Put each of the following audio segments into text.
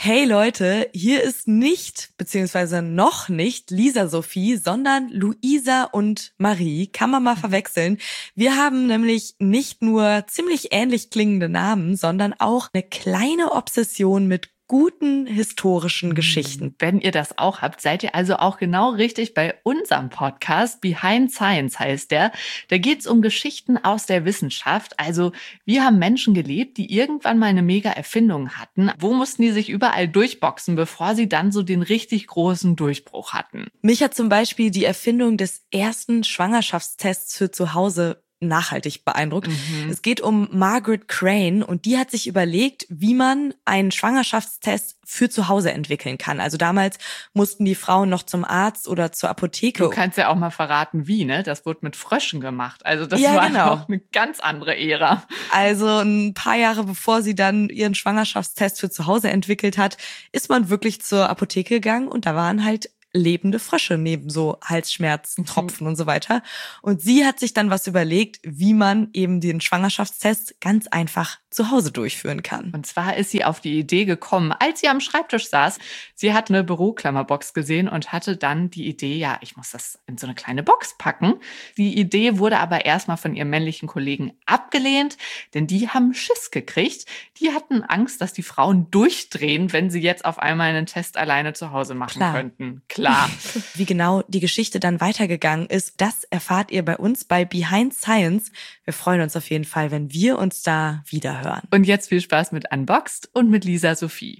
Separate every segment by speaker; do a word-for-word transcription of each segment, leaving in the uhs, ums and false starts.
Speaker 1: Hey Leute, hier ist nicht, beziehungsweise noch nicht Lisa Sophie, sondern Luisa und Marie. Kann man mal verwechseln. Wir haben nämlich nicht nur ziemlich ähnlich klingende Namen, sondern auch eine kleine Obsession mit guten historischen Geschichten.
Speaker 2: Wenn ihr das auch habt, seid ihr also auch genau richtig bei unserem Podcast. Behind Science heißt der. Da geht's um Geschichten aus der Wissenschaft. Also wie haben Menschen gelebt, die irgendwann mal eine mega Erfindung hatten? Wo mussten die sich überall durchboxen, bevor sie dann so den richtig großen Durchbruch hatten?
Speaker 1: Mich hat zum Beispiel die Erfindung des ersten Schwangerschaftstests für zu Hause nachhaltig beeindruckt. Mhm. Es geht um Margaret Crane und die hat sich überlegt, wie man einen Schwangerschaftstest für zu Hause entwickeln kann. Also damals mussten die Frauen noch zum Arzt oder zur Apotheke.
Speaker 2: Du kannst ja auch mal verraten, wie, ne? Das wurde mit Fröschen gemacht. Also das
Speaker 1: ja,
Speaker 2: war
Speaker 1: genau.
Speaker 2: noch eine ganz andere Ära.
Speaker 1: Also ein paar Jahre bevor sie dann ihren Schwangerschaftstest für zu Hause entwickelt hat, ist man wirklich zur Apotheke gegangen und da waren halt lebende Frösche neben so Halsschmerzen, Tropfen mhm. und so weiter. Und sie hat sich dann was überlegt, wie man eben den Schwangerschaftstest ganz einfach zu Hause durchführen kann.
Speaker 2: Und zwar ist sie auf die Idee gekommen, als sie am Schreibtisch saß. Sie hat eine Büroklammerbox gesehen und hatte dann die Idee, ja, ich muss das in so eine kleine Box packen. Die Idee wurde aber erstmal von ihrem männlichen Kollegen abgelehnt, denn die haben Schiss gekriegt. Die hatten Angst, dass die Frauen durchdrehen, wenn sie jetzt auf einmal einen Test alleine zu Hause machen
Speaker 1: Klar.
Speaker 2: könnten. Klar.
Speaker 1: Wie genau die Geschichte dann weitergegangen ist, das erfahrt ihr bei uns bei Behind Science. Wir freuen uns auf jeden Fall, wenn wir uns da wieder hören.
Speaker 2: Und jetzt viel Spaß mit Unboxed und mit Lisa Sophie.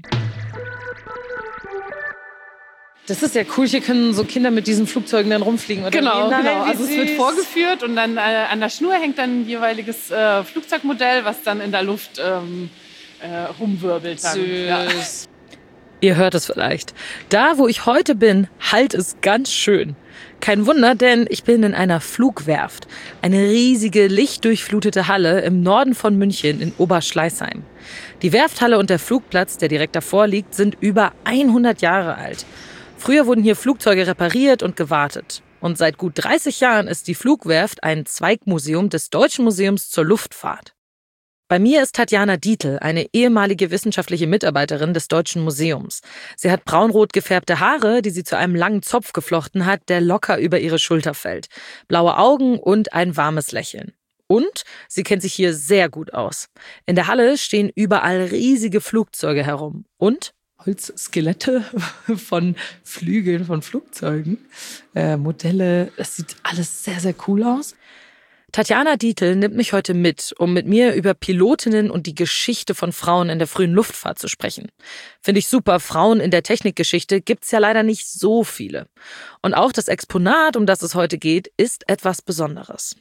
Speaker 3: Das ist ja cool, hier können so Kinder mit diesen Flugzeugen dann rumfliegen. Oder
Speaker 4: genau,
Speaker 3: wie?
Speaker 4: genau. Also es wird vorgeführt und dann äh, an der Schnur hängt dann ein jeweiliges äh, Flugzeugmodell, was dann in der Luft ähm, äh, rumwirbelt. Dann.
Speaker 3: Süß.
Speaker 4: Ja.
Speaker 3: Ihr hört es vielleicht. Da, wo ich heute bin, hallt es ganz schön. Kein Wunder, denn ich bin in einer Flugwerft. Eine riesige, lichtdurchflutete Halle im Norden von München in Oberschleißheim. Die Werfthalle und der Flugplatz, der direkt davor liegt, sind über hundert Jahre alt. Früher wurden hier Flugzeuge repariert und gewartet. Und seit gut dreißig Jahren ist die Flugwerft ein Zweigmuseum des Deutschen Museums zur Luftfahrt. Bei mir ist Tatjana Dietl, eine ehemalige wissenschaftliche Mitarbeiterin des Deutschen Museums. Sie hat braunrot gefärbte Haare, die sie zu einem langen Zopf geflochten hat, der locker über ihre Schulter fällt. Blaue Augen und ein warmes Lächeln. Und sie kennt sich hier sehr gut aus. In der Halle stehen überall riesige Flugzeuge herum. Und Holzskelette von Flügeln von Flugzeugen, äh, Modelle. Das sieht alles sehr, sehr cool aus. Tatjana Dietl nimmt mich heute mit, um mit mir über Pilotinnen und die Geschichte von Frauen in der frühen Luftfahrt zu sprechen. Finde ich super, Frauen in der Technikgeschichte gibt's ja leider nicht so viele. Und auch das Exponat, um das es heute geht, ist etwas Besonderes.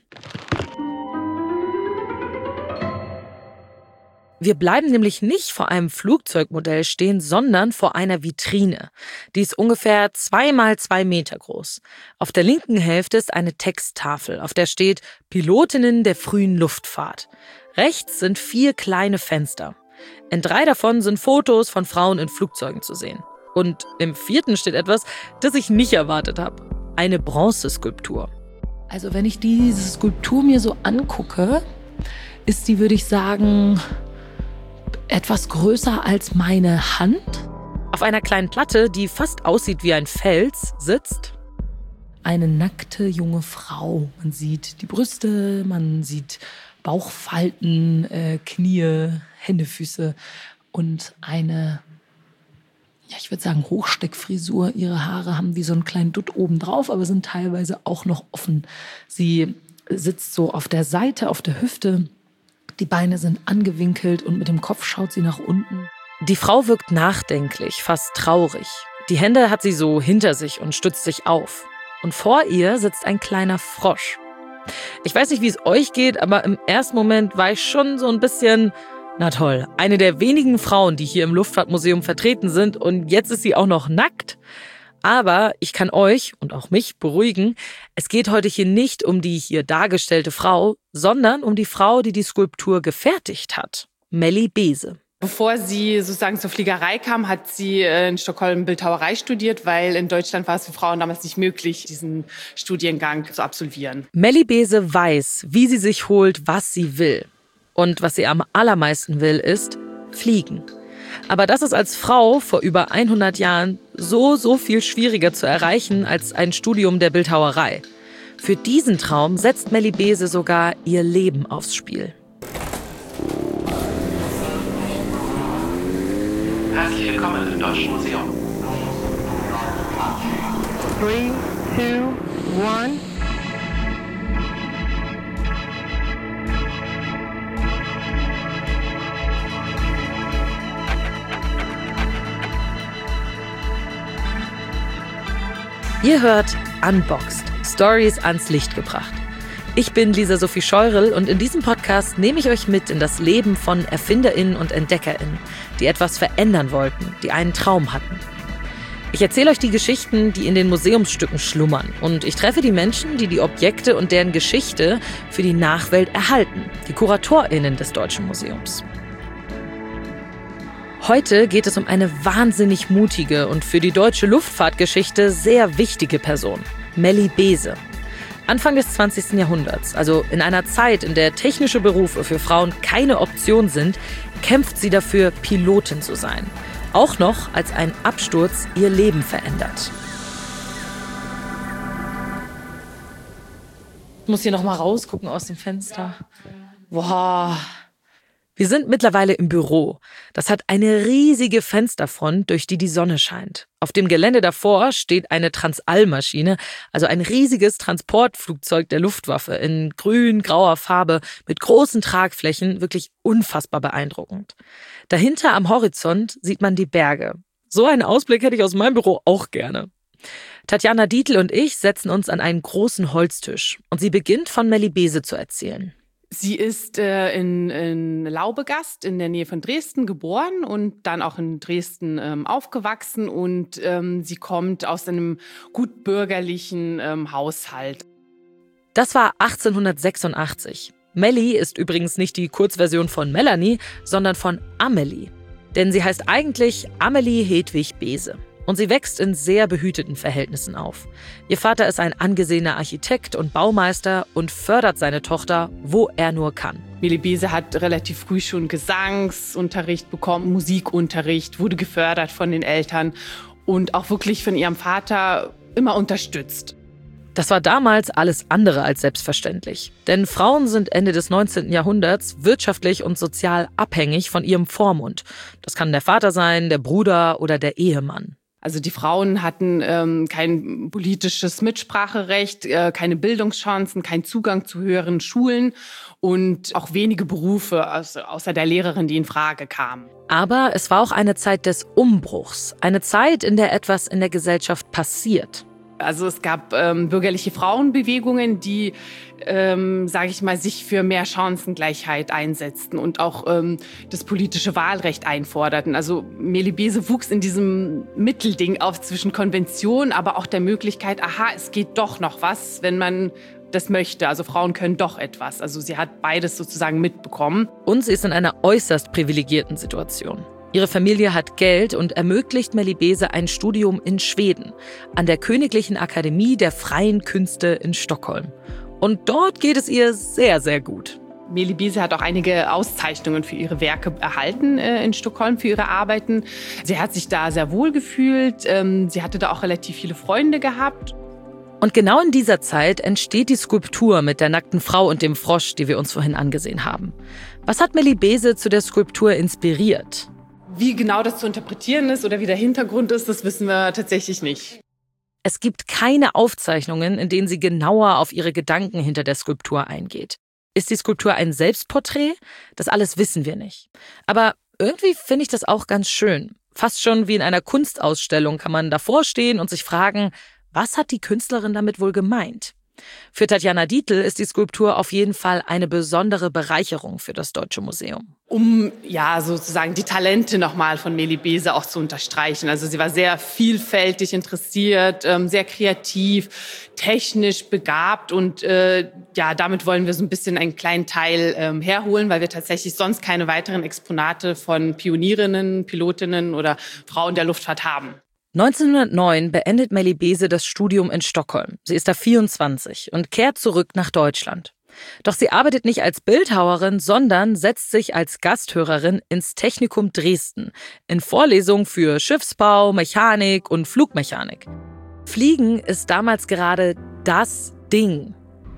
Speaker 3: Wir bleiben nämlich nicht vor einem Flugzeugmodell stehen, sondern vor einer Vitrine. Die ist ungefähr zwei mal zwei Meter groß. Auf der linken Hälfte ist eine Texttafel, auf der steht Pilotinnen der frühen Luftfahrt. Rechts sind vier kleine Fenster. In drei davon sind Fotos von Frauen in Flugzeugen zu sehen. Und im vierten steht etwas, das ich nicht erwartet habe. Eine Bronzeskulptur. Also wenn ich diese Skulptur mir so angucke, ist die, würde ich sagen, etwas größer als meine Hand. Auf einer kleinen Platte, die fast aussieht wie ein Fels, sitzt eine nackte junge Frau. Man sieht die Brüste, man sieht Bauchfalten, äh, Knie, Hände, Füße und eine, ja, ich würde sagen Hochsteckfrisur. Ihre Haare haben wie so einen kleinen Dutt oben drauf, aber sind teilweise auch noch offen. Sie sitzt so auf der Seite, auf der Hüfte. Die Beine sind angewinkelt und mit dem Kopf schaut sie nach unten. Die Frau wirkt nachdenklich, fast traurig. Die Hände hat sie so hinter sich und stützt sich auf. Und vor ihr sitzt ein kleiner Frosch. Ich weiß nicht, wie es euch geht, aber im ersten Moment war ich schon so ein bisschen, na toll, eine der wenigen Frauen, die hier im Luftfahrtmuseum vertreten sind und jetzt ist sie auch noch nackt. Aber ich kann euch und auch mich beruhigen, es geht heute hier nicht um die hier dargestellte Frau, sondern um die Frau, die die Skulptur gefertigt hat, Melli Beese.
Speaker 4: Bevor sie sozusagen zur Fliegerei kam, hat sie in Stockholm Bildhauerei studiert, weil in Deutschland war es für Frauen damals nicht möglich, diesen Studiengang zu absolvieren.
Speaker 3: Melli Beese weiß, wie sie sich holt, was sie will. Und was sie am allermeisten will, ist fliegen. Aber das ist als Frau vor über hundert Jahren so, so viel schwieriger zu erreichen als ein Studium der Bildhauerei. Für diesen Traum setzt Melly Beese sogar ihr Leben aufs Spiel.
Speaker 5: Herzlich willkommen im Deutschen Museum.
Speaker 6: Three, two, one.
Speaker 3: Ihr hört Unboxed, Stories ans Licht gebracht. Ich bin Lisa Sophie Scheurel und in diesem Podcast nehme ich euch mit in das Leben von ErfinderInnen und EntdeckerInnen, die etwas verändern wollten, die einen Traum hatten. Ich erzähle euch die Geschichten, die in den Museumsstücken schlummern, und ich treffe die Menschen, die die Objekte und deren Geschichte für die Nachwelt erhalten, die KuratorInnen des Deutschen Museums. Heute geht es um eine wahnsinnig mutige und für die deutsche Luftfahrtgeschichte sehr wichtige Person, Melly Beese. Anfang des zwanzigsten Jahrhunderts, also in einer Zeit, in der technische Berufe für Frauen keine Option sind, kämpft sie dafür, Pilotin zu sein. Auch noch, als ein Absturz ihr Leben verändert.
Speaker 1: Ich muss hier noch mal rausgucken aus dem Fenster. Boah.
Speaker 3: Wir sind mittlerweile im Büro. Das hat eine riesige Fensterfront, durch die die Sonne scheint. Auf dem Gelände davor steht eine Transall-Maschine, also ein riesiges Transportflugzeug der Luftwaffe in grün-grauer Farbe mit großen Tragflächen, wirklich unfassbar beeindruckend. Dahinter am Horizont sieht man die Berge. So einen Ausblick hätte ich aus meinem Büro auch gerne. Tatjana Dietl und ich setzen uns an einen großen Holztisch und sie beginnt von Melly Beese zu erzählen.
Speaker 4: Sie ist äh, in, in Laubegast in der Nähe von Dresden geboren und dann auch in Dresden ähm, aufgewachsen. Und ähm, sie kommt aus einem gut bürgerlichen ähm, Haushalt.
Speaker 3: Das war achtzehnhundertsechsundachtzig. Melly ist übrigens nicht die Kurzversion von Melanie, sondern von Amelie. Denn sie heißt eigentlich Amelie Hedwig Beese. Und sie wächst in sehr behüteten Verhältnissen auf. Ihr Vater ist ein angesehener Architekt und Baumeister und fördert seine Tochter, wo er nur kann.
Speaker 4: Melly Beese hat relativ früh schon Gesangsunterricht bekommen, Musikunterricht, wurde gefördert von den Eltern und auch wirklich von ihrem Vater immer unterstützt.
Speaker 3: Das war damals alles andere als selbstverständlich. Denn Frauen sind Ende des neunzehnten Jahrhunderts wirtschaftlich und sozial abhängig von ihrem Vormund. Das kann der Vater sein, der Bruder oder der Ehemann.
Speaker 4: Also die Frauen hatten ähm, kein politisches Mitspracherecht, äh, keine Bildungschancen, keinen Zugang zu höheren Schulen und auch wenige Berufe, also außer der Lehrerin, die in Frage kamen.
Speaker 3: Aber es war auch eine Zeit des Umbruchs, eine Zeit, in der etwas in der Gesellschaft passiert.
Speaker 4: Also es gab ähm, bürgerliche Frauenbewegungen, die, ähm, sage ich mal, sich für mehr Chancengleichheit einsetzten und auch ähm, das politische Wahlrecht einforderten. Also Melly Beese wuchs in diesem Mittelding auf zwischen Konvention, aber auch der Möglichkeit, aha, es geht doch noch was, wenn man das möchte. Also Frauen können doch etwas. Also sie hat beides sozusagen mitbekommen.
Speaker 3: Und sie ist in einer äußerst privilegierten Situation. Ihre Familie hat Geld und ermöglicht Melly Beese ein Studium in Schweden, an der Königlichen Akademie der Freien Künste in Stockholm. Und dort geht es ihr sehr, sehr gut.
Speaker 4: Melly Beese hat auch einige Auszeichnungen für ihre Werke erhalten äh, in Stockholm, für ihre Arbeiten. Sie hat sich da sehr wohl gefühlt. Ähm, sie hatte da auch relativ viele Freunde gehabt.
Speaker 3: Und genau in dieser Zeit entsteht die Skulptur mit der nackten Frau und dem Frosch, die wir uns vorhin angesehen haben. Was hat Melly Beese zu der Skulptur inspiriert?
Speaker 4: Wie genau das zu interpretieren ist oder wie der Hintergrund ist, das wissen wir tatsächlich nicht.
Speaker 3: Es gibt keine Aufzeichnungen, in denen sie genauer auf ihre Gedanken hinter der Skulptur eingeht. Ist die Skulptur ein Selbstporträt? Das alles wissen wir nicht. Aber irgendwie finde ich das auch ganz schön. Fast schon wie in einer Kunstausstellung kann man davor stehen und sich fragen, was hat die Künstlerin damit wohl gemeint? Für Tatjana Dietl ist die Skulptur auf jeden Fall eine besondere Bereicherung für das Deutsche Museum.
Speaker 4: Um ja sozusagen die Talente nochmal von Melly Beese auch zu unterstreichen. Also sie war sehr vielfältig interessiert, sehr kreativ, technisch begabt und äh, ja, damit wollen wir so ein bisschen einen kleinen Teil ähm, herholen, weil wir tatsächlich sonst keine weiteren Exponate von Pionierinnen, Pilotinnen oder Frauen der Luftfahrt haben.
Speaker 3: neunzehnhundertneun beendet Melly Beese das Studium in Stockholm. Sie ist da vierundzwanzig und kehrt zurück nach Deutschland. Doch sie arbeitet nicht als Bildhauerin, sondern setzt sich als Gasthörerin ins Technikum Dresden in Vorlesungen für Schiffsbau, Mechanik und Flugmechanik. Fliegen ist damals gerade das Ding.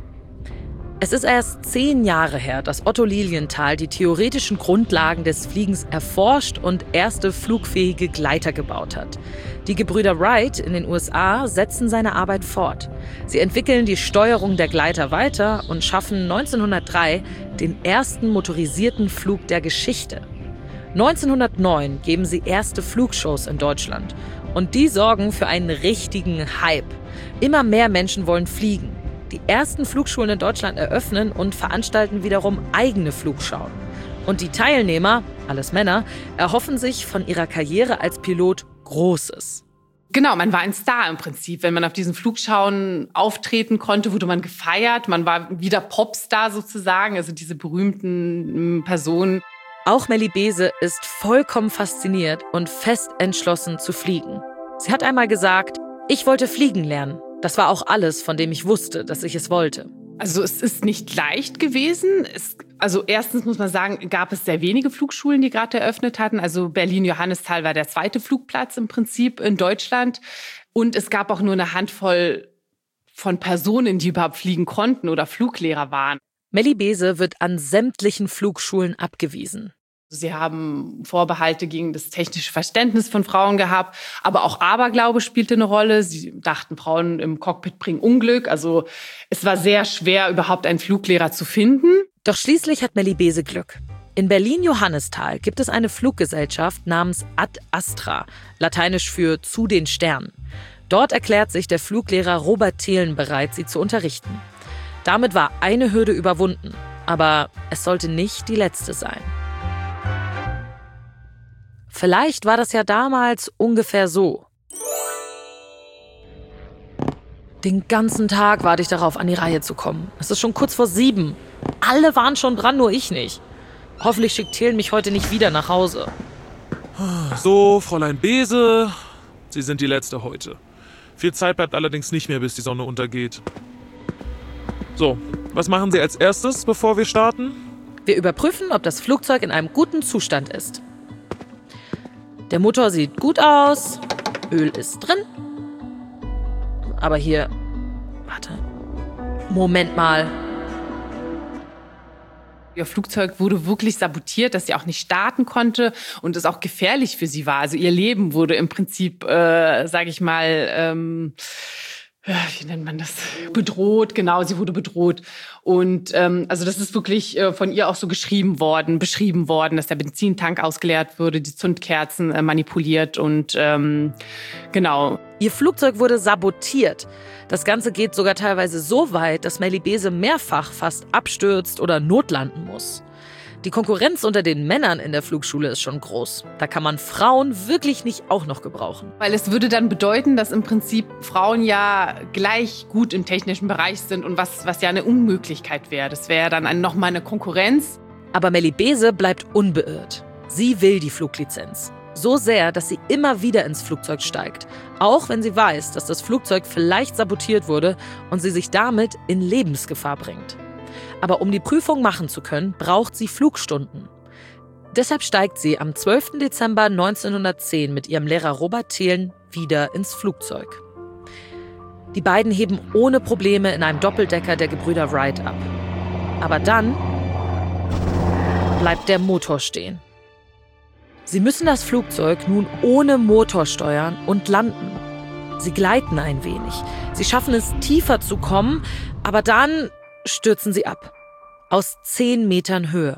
Speaker 3: Es ist erst zehn Jahre her, dass Otto Lilienthal die theoretischen Grundlagen des Fliegens erforscht und erste flugfähige Gleiter gebaut hat. Die Gebrüder Wright in den U S A setzen seine Arbeit fort. Sie entwickeln die Steuerung der Gleiter weiter und schaffen neunzehnhundertdrei den ersten motorisierten Flug der Geschichte. neunzehnhundertneun geben sie erste Flugshows in Deutschland. Und die sorgen für einen richtigen Hype. Immer mehr Menschen wollen fliegen. Die ersten Flugschulen in Deutschland eröffnen und veranstalten wiederum eigene Flugschauen. Und die Teilnehmer, alles Männer, erhoffen sich von ihrer Karriere als Pilot Großes.
Speaker 4: Genau, man war ein Star im Prinzip. Wenn man auf diesen Flugschauen auftreten konnte, wurde man gefeiert. Man war wieder Popstar sozusagen, also diese berühmten Personen.
Speaker 3: Auch Melly Beese ist vollkommen fasziniert und fest entschlossen zu fliegen. Sie hat einmal gesagt, ich wollte fliegen lernen. Das war auch alles, von dem ich wusste, dass ich es wollte.
Speaker 4: Also es ist nicht leicht gewesen. Es, also erstens muss man sagen, gab es sehr wenige Flugschulen, die gerade eröffnet hatten. Also Berlin-Johannisthal war der zweite Flugplatz im Prinzip in Deutschland. Und es gab auch nur eine Handvoll von Personen, die überhaupt fliegen konnten oder Fluglehrer waren.
Speaker 3: Melly Beese wird an sämtlichen Flugschulen abgewiesen.
Speaker 4: Sie haben Vorbehalte gegen das technische Verständnis von Frauen gehabt, aber auch Aberglaube spielte eine Rolle. Sie dachten, Frauen im Cockpit bringen Unglück. Also es war sehr schwer, überhaupt einen Fluglehrer zu finden.
Speaker 3: Doch schließlich hat Melly Beese Glück. In Berlin-Johannisthal gibt es eine Fluggesellschaft namens Ad Astra, lateinisch für zu den Sternen. Dort erklärt sich der Fluglehrer Robert Thelen bereit, sie zu unterrichten. Damit war eine Hürde überwunden, aber es sollte nicht die letzte sein. Vielleicht war das ja damals ungefähr so. Den ganzen Tag warte ich darauf, an die Reihe zu kommen. Es ist schon kurz vor sieben. Alle waren schon dran, nur ich nicht. Hoffentlich schickt Thelen mich heute nicht wieder nach Hause.
Speaker 7: So, Fräulein Beese, Sie sind die Letzte heute. Viel Zeit bleibt allerdings nicht mehr, bis die Sonne untergeht. So, was machen Sie als erstes, bevor wir starten?
Speaker 3: Wir überprüfen, ob das Flugzeug in einem guten Zustand ist. Der Motor sieht gut aus, Öl ist drin. Aber hier, warte, Moment mal.
Speaker 4: Ihr Flugzeug wurde wirklich sabotiert, dass sie auch nicht starten konnte und es auch gefährlich für sie war. Also ihr Leben wurde im Prinzip, äh, sage ich mal, ähm, wie nennt man das? Bedroht, genau, sie wurde bedroht. Und ähm, also das ist wirklich äh, von ihr auch so geschrieben worden, beschrieben worden, dass der Benzintank ausgeleert wurde, die Zündkerzen äh, manipuliert und ähm, genau.
Speaker 3: Ihr Flugzeug wurde sabotiert. Das Ganze geht sogar teilweise so weit, dass Melly Beese mehrfach fast abstürzt oder notlanden muss. Die Konkurrenz unter den Männern in der Flugschule ist schon groß. Da kann man Frauen wirklich nicht auch noch gebrauchen.
Speaker 4: Weil es würde dann bedeuten, dass im Prinzip Frauen ja gleich gut im technischen Bereich sind und was, was ja eine Unmöglichkeit wäre. Das wäre dann ein, nochmal eine Konkurrenz.
Speaker 3: Aber Melly Beese bleibt unbeirrt. Sie will die Fluglizenz. So sehr, dass sie immer wieder ins Flugzeug steigt. Auch wenn sie weiß, dass das Flugzeug vielleicht sabotiert wurde und sie sich damit in Lebensgefahr bringt. Aber um die Prüfung machen zu können, braucht sie Flugstunden. Deshalb steigt sie am zwölften Dezember neunzehnhundertzehn mit ihrem Lehrer Robert Thelen wieder ins Flugzeug. Die beiden heben ohne Probleme in einem Doppeldecker der Gebrüder Wright ab. Aber dann bleibt der Motor stehen. Sie müssen das Flugzeug nun ohne Motor steuern und landen. Sie gleiten ein wenig. Sie schaffen es, tiefer zu kommen, aber dann stürzen sie ab. Aus zehn Metern Höhe.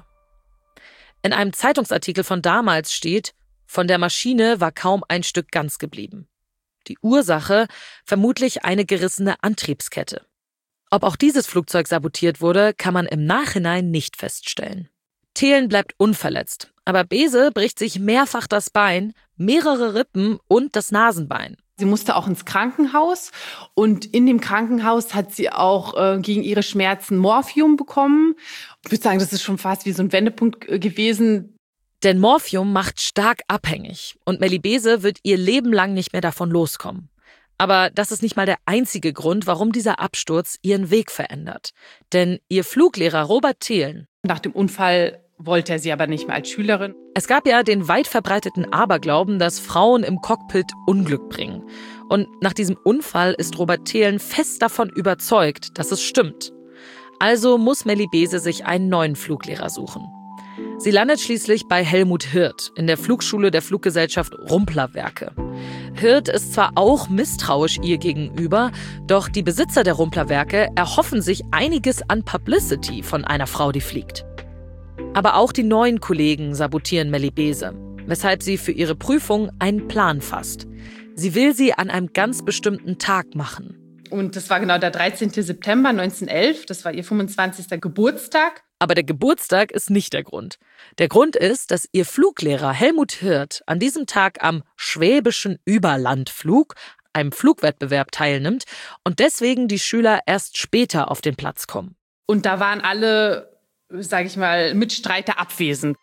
Speaker 3: In einem Zeitungsartikel von damals steht, von der Maschine war kaum ein Stück ganz geblieben. Die Ursache vermutlich eine gerissene Antriebskette. Ob auch dieses Flugzeug sabotiert wurde, kann man im Nachhinein nicht feststellen. Thelen bleibt unverletzt, aber Beese bricht sich mehrfach das Bein, mehrere Rippen und das Nasenbein.
Speaker 4: Sie musste auch ins Krankenhaus und in dem Krankenhaus hat sie auch äh, gegen ihre Schmerzen Morphium bekommen. Ich würde sagen, das ist schon fast wie so ein Wendepunkt äh, gewesen.
Speaker 3: Denn Morphium macht stark abhängig und Melly Beese wird ihr Leben lang nicht mehr davon loskommen. Aber das ist nicht mal der einzige Grund, warum dieser Absturz ihren Weg verändert. Denn ihr Fluglehrer Robert Thelen.
Speaker 4: Nach dem Unfall wollte er sie aber nicht mehr als Schülerin.
Speaker 3: Es gab ja den weit verbreiteten Aberglauben, dass Frauen im Cockpit Unglück bringen. Und nach diesem Unfall ist Robert Thelen fest davon überzeugt, dass es stimmt. Also muss Melly Beese sich einen neuen Fluglehrer suchen. Sie landet schließlich bei Helmut Hirt in der Flugschule der Fluggesellschaft Rumpler-Werke. Hirt ist zwar auch misstrauisch ihr gegenüber, doch die Besitzer der Rumpler-Werke erhoffen sich einiges an Publicity von einer Frau, die fliegt. Aber auch die neuen Kollegen sabotieren Melly Beese, weshalb sie für ihre Prüfung einen Plan fasst. Sie will sie an einem ganz bestimmten Tag machen.
Speaker 4: Und das war genau der dreizehnten September neunzehnhundertelf, das war ihr fünfundzwanzigster Geburtstag.
Speaker 3: Aber der Geburtstag ist nicht der Grund. Der Grund ist, dass ihr Fluglehrer Helmut Hirt an diesem Tag am Schwäbischen Überlandflug, einem Flugwettbewerb, teilnimmt und deswegen die Schüler erst später auf den Platz kommen.
Speaker 4: Und da waren alle, sage ich mal, Mitstreiter abwesend.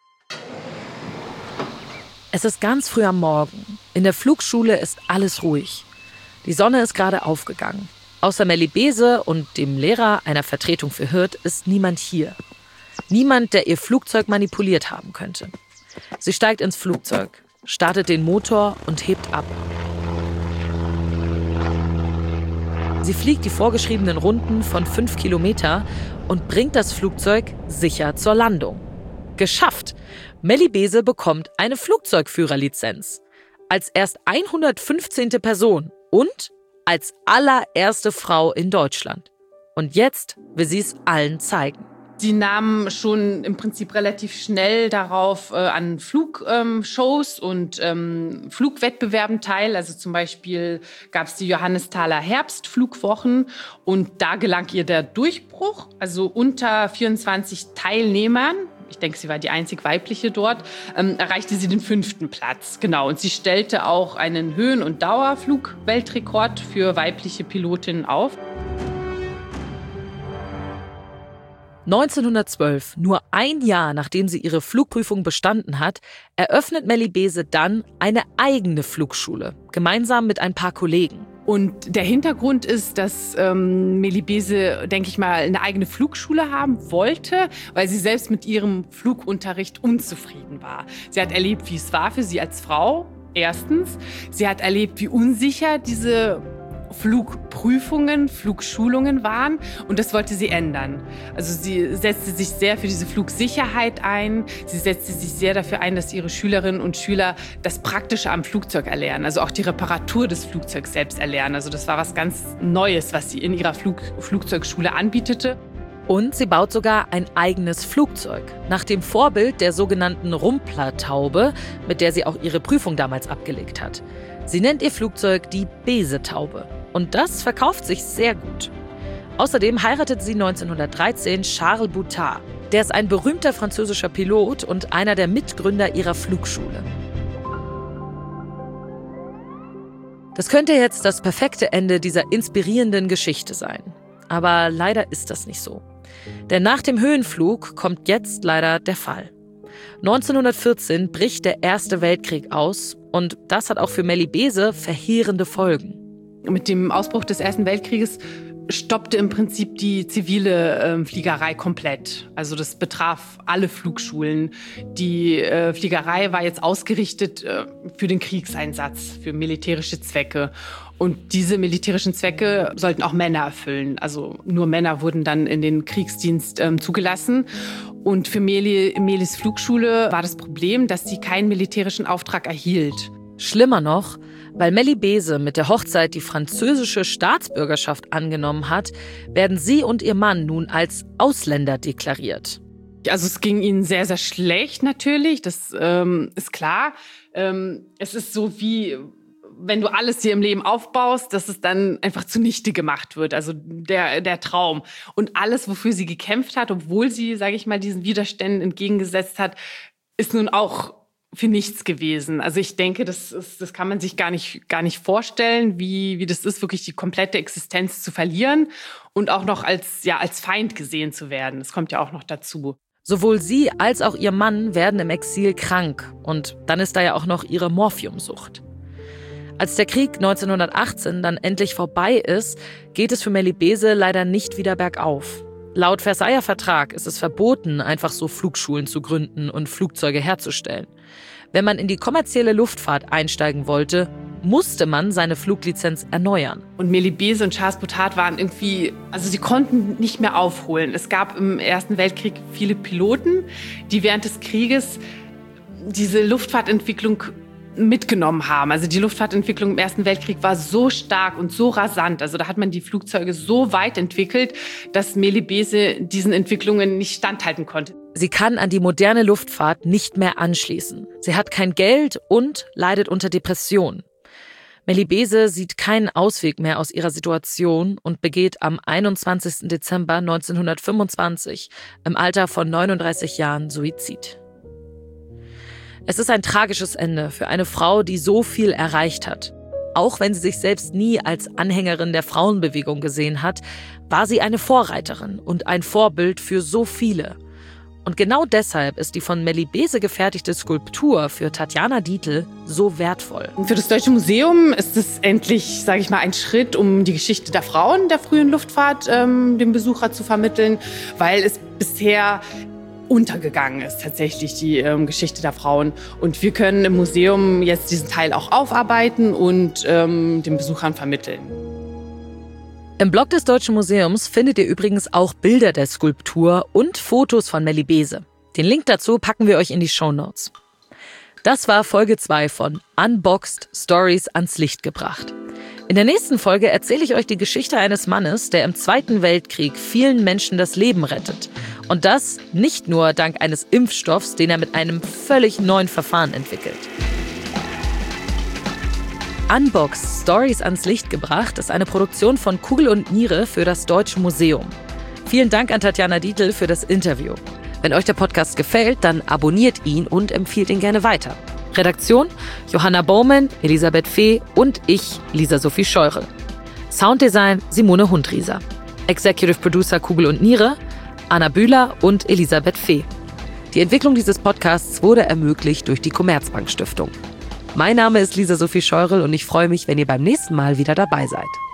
Speaker 3: Es ist ganz früh am Morgen. In der Flugschule ist alles ruhig. Die Sonne ist gerade aufgegangen. Außer Melly Beese und dem Lehrer einer Vertretung für Hirt ist niemand hier. Niemand, der ihr Flugzeug manipuliert haben könnte. Sie steigt ins Flugzeug, startet den Motor und hebt ab. Sie fliegt die vorgeschriebenen Runden von fünf Kilometer und bringt das Flugzeug sicher zur Landung. Geschafft! Melly Beese bekommt eine Flugzeugführerlizenz. Als erst hundertfünfzehnte Person und als allererste Frau in Deutschland. Und jetzt will sie es allen zeigen.
Speaker 4: Sie nahmen schon im Prinzip relativ schnell darauf äh, an Flugshows ähm, und ähm, Flugwettbewerben teil. Also zum Beispiel gab es die Johannesthaler Herbstflugwochen und da gelang ihr der Durchbruch. Also unter vierundzwanzig Teilnehmern, ich denke, sie war die einzig weibliche dort, ähm, erreichte sie den fünften Platz. Genau. Und sie stellte auch einen Höhen- und Dauerflug-Weltrekord für weibliche Pilotinnen auf.
Speaker 3: neunzehnhundertzwölf, nur ein Jahr nachdem sie ihre Flugprüfung bestanden hat, eröffnet Melly Beese dann eine eigene Flugschule, gemeinsam mit ein paar Kollegen.
Speaker 4: Und der Hintergrund ist, dass ähm, Melly Beese, denke ich mal, eine eigene Flugschule haben wollte, weil sie selbst mit ihrem Flugunterricht unzufrieden war. Sie hat erlebt, wie es war für sie als Frau, erstens. Sie hat erlebt, wie unsicher diese Flugprüfungen, Flugschulungen waren und das wollte sie ändern. Also sie setzte sich sehr für diese Flugsicherheit ein. Sie setzte sich sehr dafür ein, dass ihre Schülerinnen und Schüler das Praktische am Flugzeug erlernen, also auch die Reparatur des Flugzeugs selbst erlernen. Also das war was ganz Neues, was sie in ihrer Flug Flugzeugschule anbietete.
Speaker 3: Und sie baut sogar ein eigenes Flugzeug, nach dem Vorbild der sogenannten Rumpler-Taube, mit der sie auch ihre Prüfung damals abgelegt hat. Sie nennt ihr Flugzeug die Beese-Taube. Und das verkauft sich sehr gut. Außerdem heiratet sie neunzehnhundertdreizehn Charles Boutard. Der ist ein berühmter französischer Pilot und einer der Mitgründer ihrer Flugschule. Das könnte jetzt das perfekte Ende dieser inspirierenden Geschichte sein. Aber leider ist das nicht so. Denn nach dem Höhenflug kommt jetzt leider der Fall. neunzehnhundertvierzehn bricht der Erste Weltkrieg aus und das hat auch für Melly Beese verheerende Folgen.
Speaker 4: Mit dem Ausbruch des Ersten Weltkrieges stoppte im Prinzip die zivile äh, Fliegerei komplett. Also das betraf alle Flugschulen. Die äh, Fliegerei war jetzt ausgerichtet äh, für den Kriegseinsatz, für militärische Zwecke. Und diese militärischen Zwecke sollten auch Männer erfüllen. Also nur Männer wurden dann in den Kriegsdienst ähm, zugelassen. Und für Meli, Melis Flugschule war das Problem, dass sie keinen militärischen Auftrag erhielt.
Speaker 3: Schlimmer noch, weil Melly Beese mit der Hochzeit die französische Staatsbürgerschaft angenommen hat, werden sie und ihr Mann nun als Ausländer deklariert.
Speaker 4: Also es ging ihnen sehr, sehr schlecht natürlich, das ähm, ist klar. Ähm, es ist so wie, wenn du alles hier im Leben aufbaust, dass es dann einfach zunichte gemacht wird, also der, der Traum. Und alles, wofür sie gekämpft hat, obwohl sie, sage ich mal, diesen Widerständen entgegengesetzt hat, ist nun auch für nichts gewesen. Also ich denke, das ist, das kann man sich gar nicht, gar nicht vorstellen, wie, wie das ist, wirklich die komplette Existenz zu verlieren und auch noch als, ja, als Feind gesehen zu werden. Das kommt ja auch noch dazu.
Speaker 3: Sowohl sie als auch ihr Mann werden im Exil krank und dann ist da ja auch noch ihre Morphiumsucht. Als der Krieg neunzehnhundertachtzehn dann endlich vorbei ist, geht es für Melibese leider nicht wieder bergauf. Laut Versailler Vertrag ist es verboten, einfach so Flugschulen zu gründen und Flugzeuge herzustellen. Wenn man in die kommerzielle Luftfahrt einsteigen wollte, musste man seine Fluglizenz erneuern.
Speaker 4: Und Melibese und Charles Bothard waren irgendwie, also sie konnten nicht mehr aufholen. Es gab im Ersten Weltkrieg viele Piloten, die während des Krieges diese Luftfahrtentwicklung mitgenommen haben. Also die Luftfahrtentwicklung im Ersten Weltkrieg war so stark und so rasant. Also da hat man die Flugzeuge so weit entwickelt, dass Melibese diesen Entwicklungen nicht standhalten konnte.
Speaker 3: Sie kann an die moderne Luftfahrt nicht mehr anschließen. Sie hat kein Geld und leidet unter Depression. Melibese sieht keinen Ausweg mehr aus ihrer Situation und begeht am einundzwanzigsten Dezember neunzehnhundertfünfundzwanzig im Alter von neununddreißig Jahren Suizid. Es ist ein tragisches Ende für eine Frau, die so viel erreicht hat. Auch wenn sie sich selbst nie als Anhängerin der Frauenbewegung gesehen hat, war sie eine Vorreiterin und ein Vorbild für so viele. Und genau deshalb ist die von Melibese gefertigte Skulptur für Tatjana Dietl so wertvoll.
Speaker 4: Für das Deutsche Museum ist es endlich, sage ich mal, ein Schritt, um die Geschichte der Frauen der frühen Luftfahrt ähm, dem Besucher zu vermitteln, weil es bisher untergegangen ist, tatsächlich die ähm, Geschichte der Frauen. Und wir können im Museum jetzt diesen Teil auch aufarbeiten und ähm, den Besuchern vermitteln.
Speaker 3: Im Blog des Deutschen Museums findet ihr übrigens auch Bilder der Skulptur und Fotos von Melibese. Den Link dazu packen wir euch in die Shownotes. Das war Folge zwei von Unboxed Stories ans Licht gebracht. In der nächsten Folge erzähle ich euch die Geschichte eines Mannes, der im Zweiten Weltkrieg vielen Menschen das Leben rettet. Und das nicht nur dank eines Impfstoffs, den er mit einem völlig neuen Verfahren entwickelt. Unboxed Stories ans Licht gebracht ist eine Produktion von Kugel und Niere für das Deutsche Museum. Vielen Dank an Tatjana Dietl für das Interview. Wenn euch der Podcast gefällt, dann abonniert ihn und empfiehlt ihn gerne weiter. Redaktion: Johanna Baumann, Elisabeth Fee und ich, Lisa Sophie Scheurel. Sounddesign: Simone Hundrieser. Executive Producer Kugel und Niere: Anna Bühler und Elisabeth Fee. Die Entwicklung dieses Podcasts wurde ermöglicht durch die Commerzbank Stiftung. Mein Name ist Lisa Sophie Scheurel und ich freue mich, wenn ihr beim nächsten Mal wieder dabei seid.